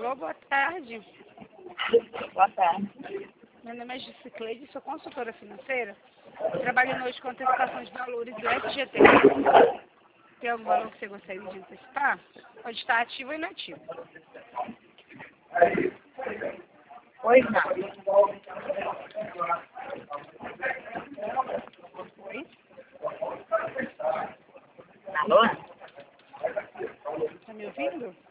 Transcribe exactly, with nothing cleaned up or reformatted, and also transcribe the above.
Alô, boa tarde. Boa tarde. Meu nome é Gicicleide, sou consultora financeira. Trabalho hoje com antecipação de valores do F G T. Tem algum valor que você gostaria de antecipar? Pode estar ativo ou inativo. Pois não. Oi? Alô? Está me ouvindo?